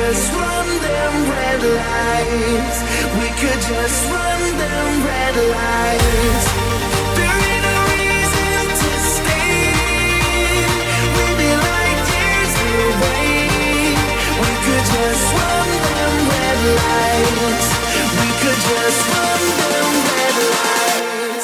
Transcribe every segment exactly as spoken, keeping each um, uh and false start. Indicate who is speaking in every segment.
Speaker 1: just run them red lights. We could just run them red lights. There ain't no reason to stay. We'll be like years away. We could just run them red lights. We could just run them red lights.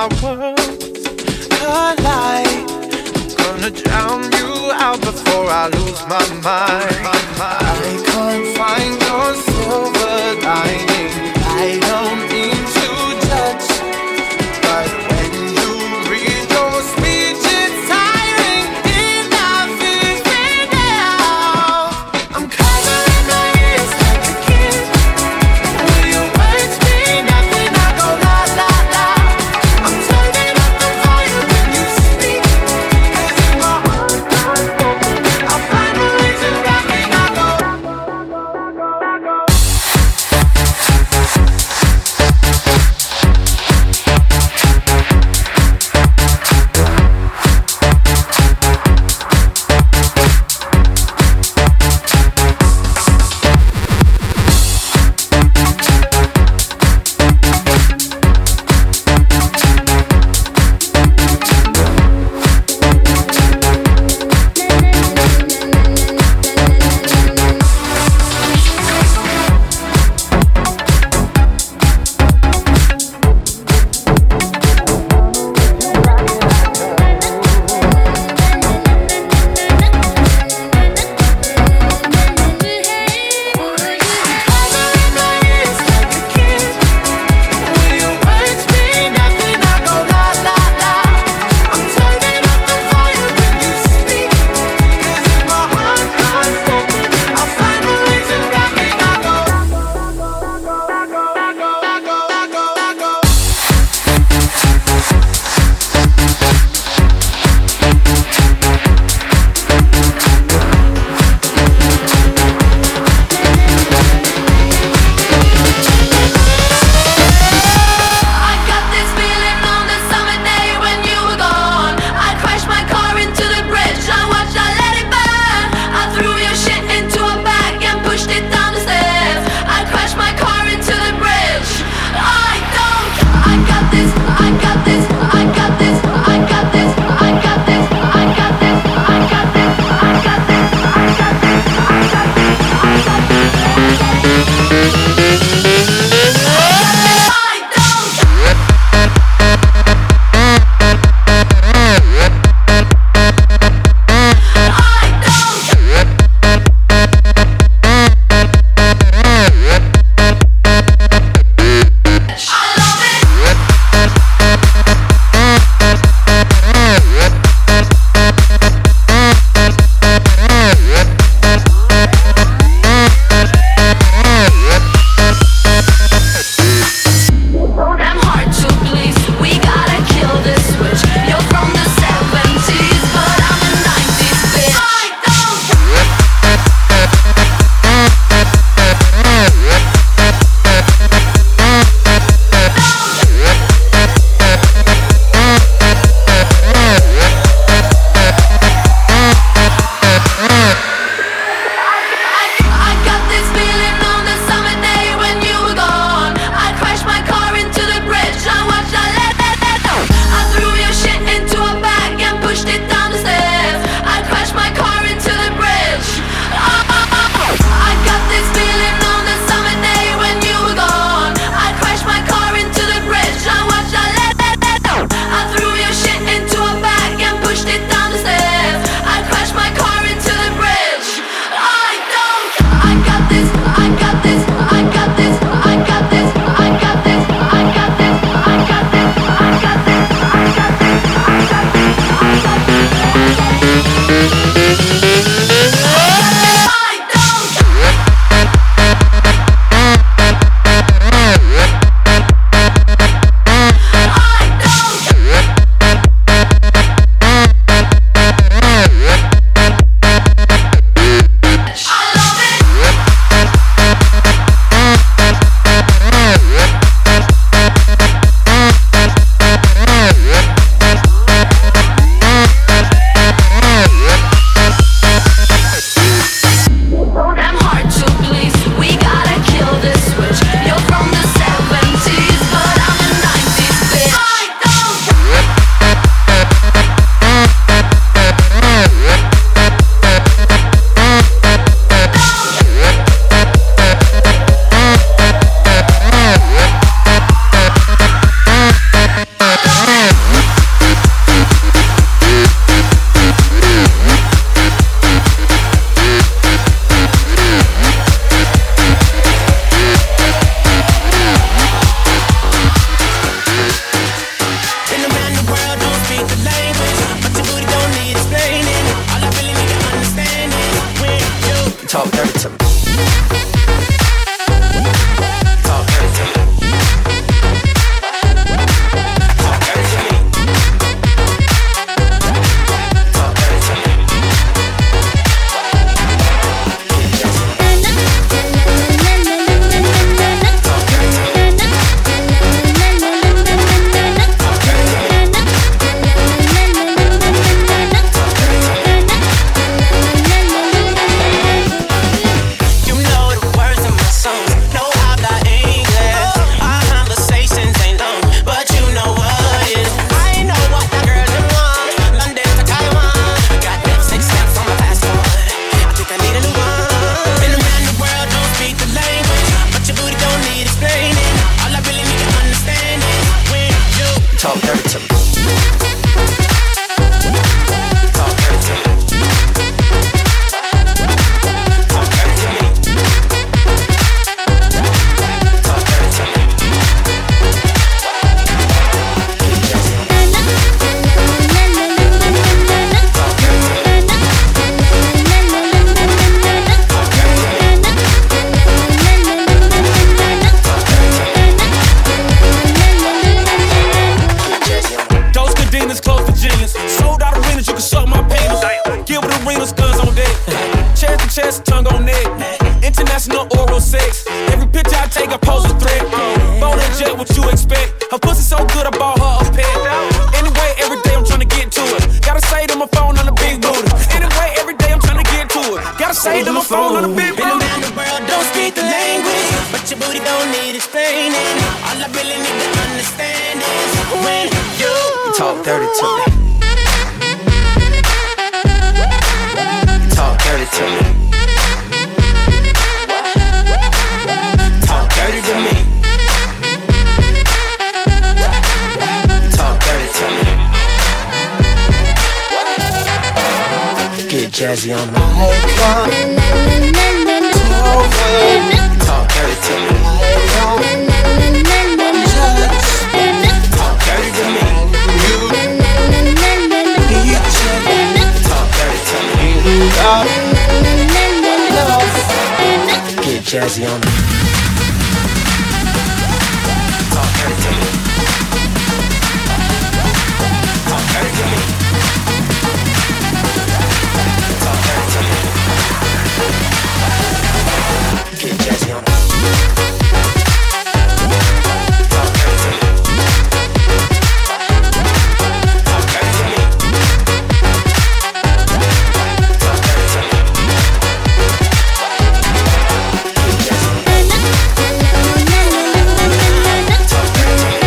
Speaker 1: worlds collide. Gonna drown you out before I lose my mind. I can't find your silver lining. I don't mean to judge, but when you read your speech, it's tiring. Enough is enough. I'm covering my ears like a kid. Will your words mean nothing? I go la la la. I'm turning up the volume when you speak. As in my heart, I'll find a reason why I go. Talk dirty to me. Talk dirty to me. Talk dirty to me. Talk dirty to me. Get jazzy on the whole club. Talk dirty to me. Talk dirty to me. Talk dirty to me. Get jazzy on the. Talk dirty to me. Talk dirty to me. Talk dirty to me. Get jazzy on the. Talk dirty to me. Talk dirty to me. Talk dirty to me. Get jazzy on the. Talk dirty to me.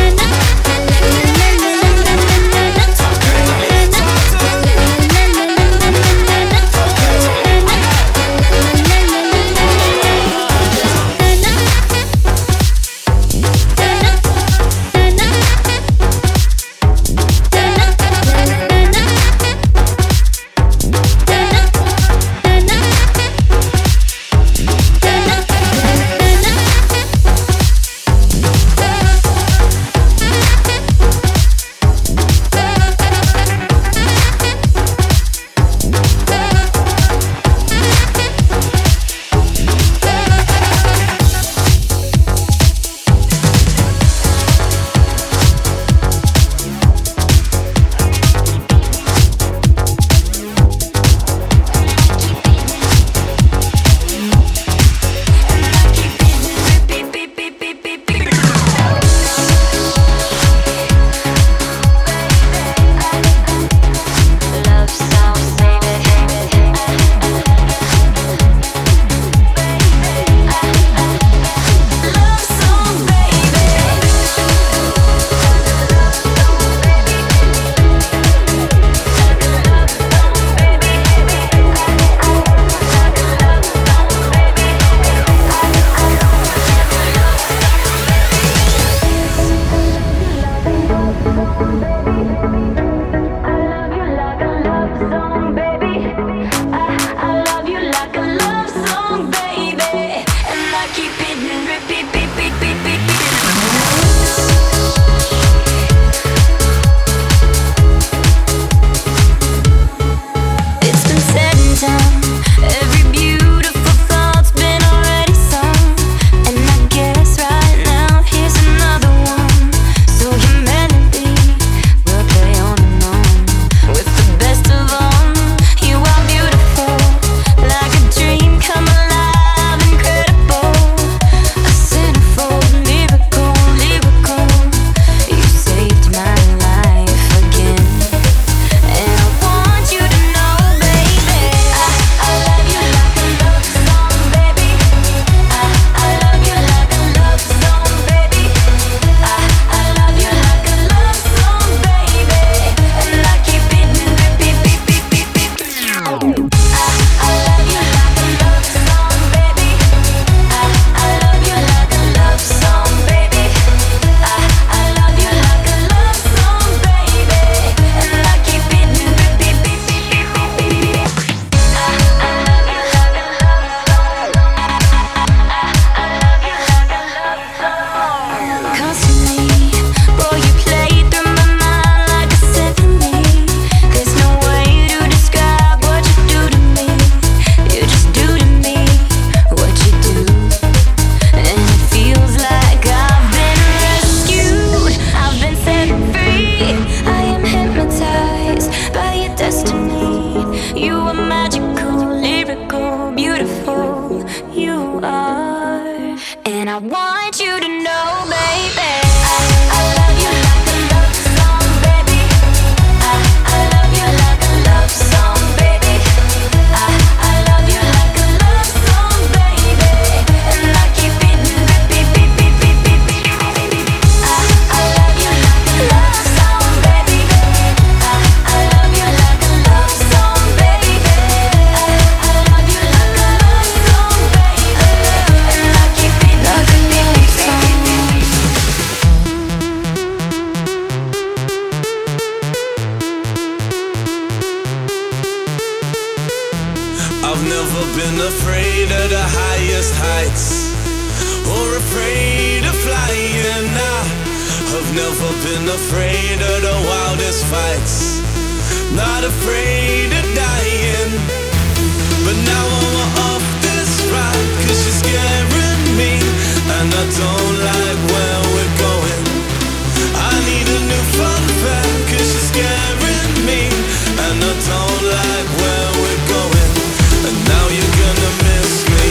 Speaker 1: never been afraid of the highest heights, or afraid of flying. I've never been afraid of the wildest fights, not afraid of dying. But now I'm off this ride, cause you're scaring me, and I don't like where we're going. I need a new fun fair, cause you're scaring me, and I don't like where we're going. And now you're gonna miss me,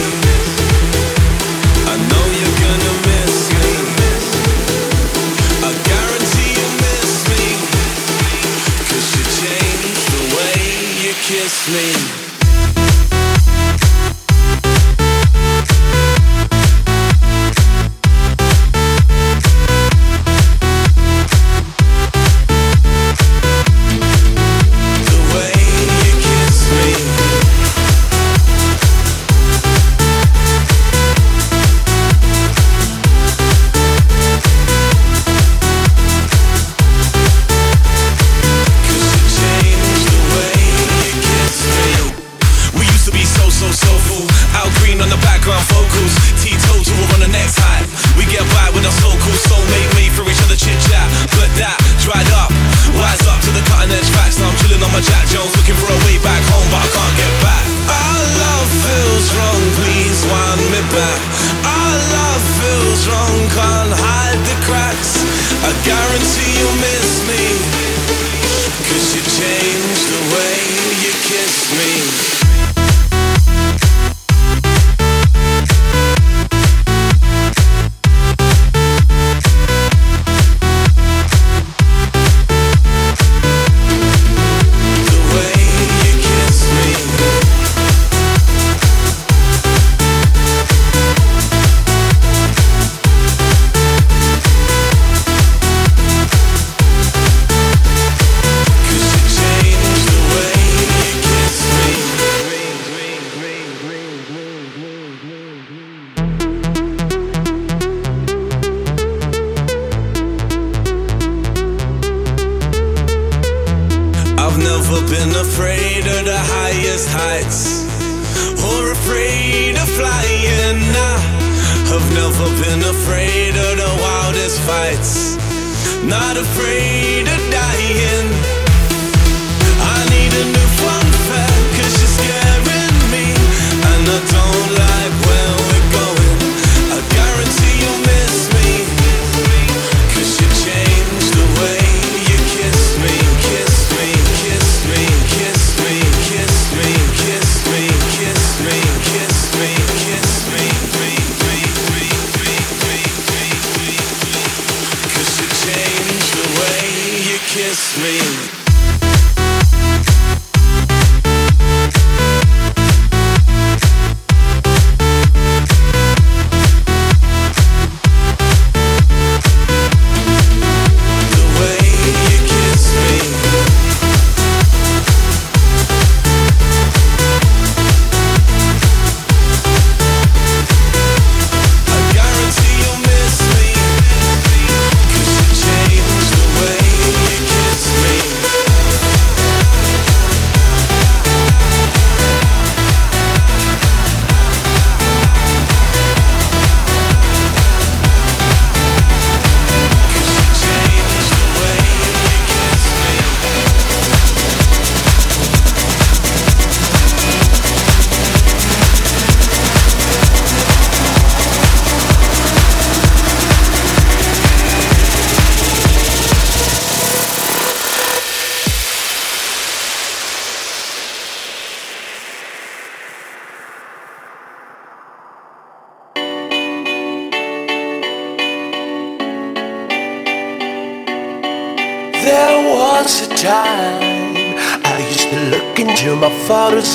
Speaker 1: I know you're gonna miss me, I guarantee you miss me, cause you changed the way you kiss me.
Speaker 2: My father's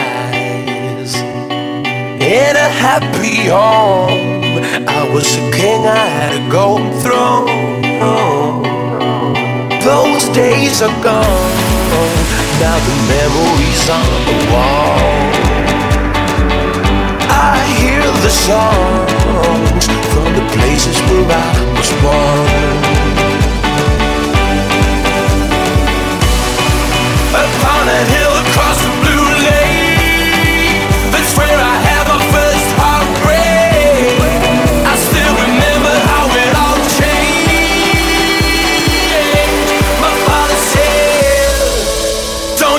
Speaker 2: eyes in a happy home. I was a king, I had a golden throne. Those days are gone, now the memories on the wall. I hear the songs from the places where I was born. Upon a hill across the blue lake,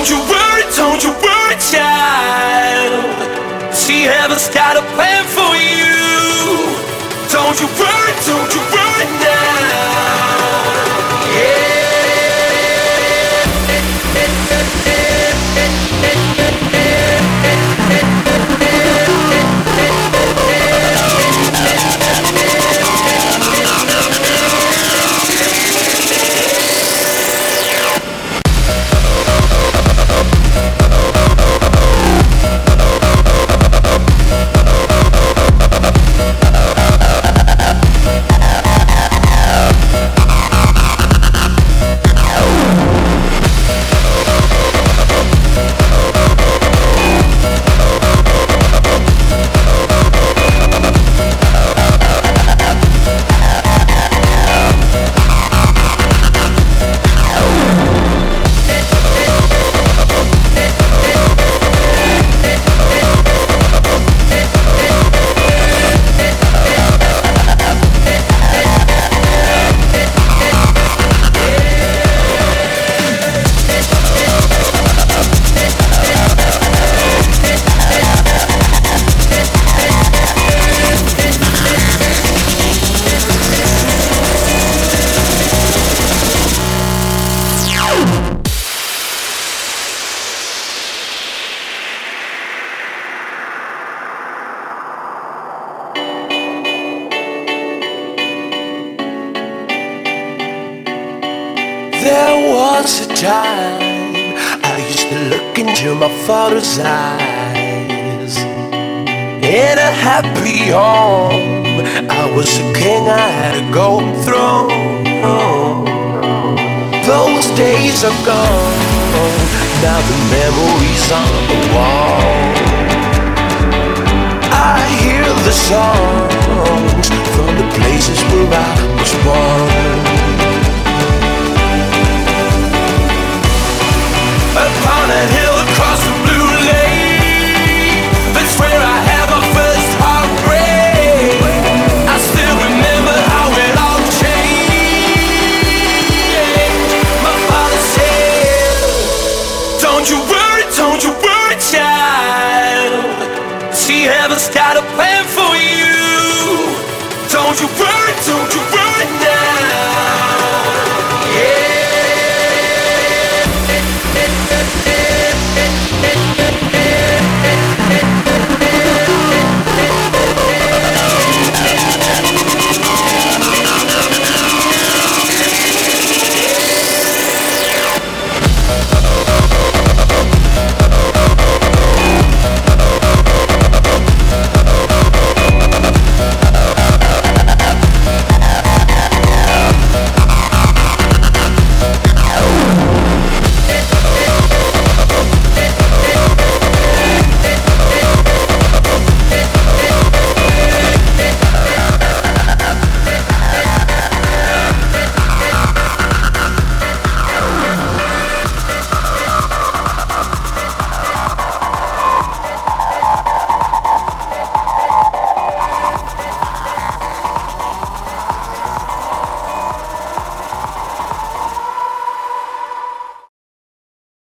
Speaker 2: Don't you worry, don't you worry, child. See, heaven's got a plan for you. Don't you worry, don't you worry now. Yeah. There was a time I used to look into my father's eyes. In a happy home, I was a king, I had a golden throne. Those days are gone, now the memories on the wall. I hear the songs from the places where I was born.